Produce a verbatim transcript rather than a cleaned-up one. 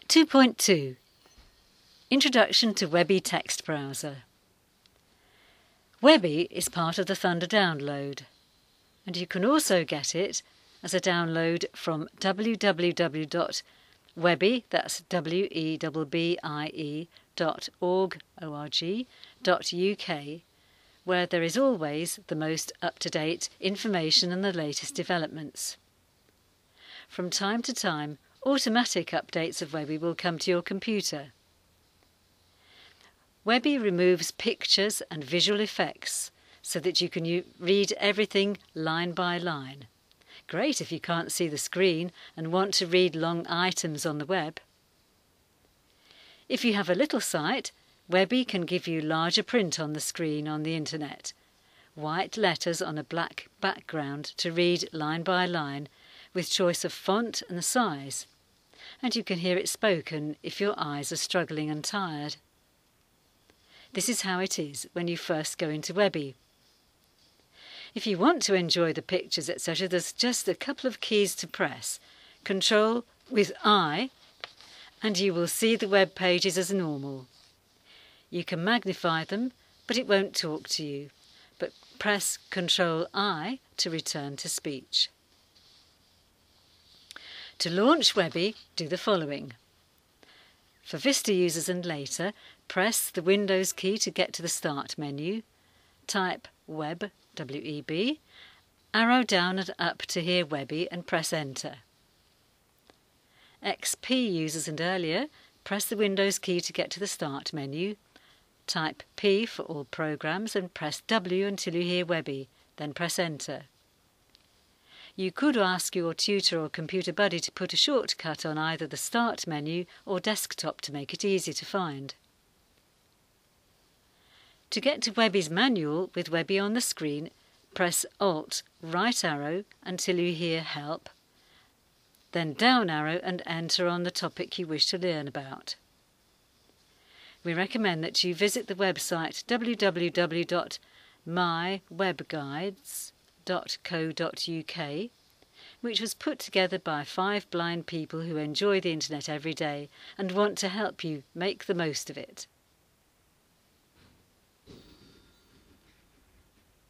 two point two Introduction to Webby Text Browser. Webby is part of the Thunder download, and you can also get it as a download from w w w dot webby, that's W E B B I E, dot org, O R G, dot U K, where there is always the most up-to-date information and the latest developments. From time to time, automatic updates of Webby will come to your computer. Webby removes pictures and visual effects so that you can u- read everything line by line. Great if you can't see the screen and want to read long items on the web. If you have a little site, Webby can give you larger print on the screen on the internet, white letters on a black background to read line by line with choice of font and size, and you can hear it spoken if your eyes are struggling and tired. This is how it is when you first go into Webby. If you want to enjoy the pictures, et cetera, there's just a couple of keys to press. Control with I, and you will see the web pages as normal. You can magnify them, but it won't talk to you. But press Control I to return to speech. To launch Webby, do the following. For Vista users and later, press the Windows key to get to the Start menu, type Web, W E B, arrow down and up to hear Webby and press Enter. X P users and earlier, press the Windows key to get to the Start menu, type P for all programs and press W until you hear Webby, then press Enter. You could ask your tutor or computer buddy to put a shortcut on either the Start menu or desktop to make it easy to find. To get to Webby's manual with Webby on the screen, press Alt right arrow until you hear Help, then down arrow and enter on the topic you wish to learn about. We recommend that you visit the website w w w dot my web guides dot co dot U K, which was put together by five blind people who enjoy the internet every day and want to help you make the most of it.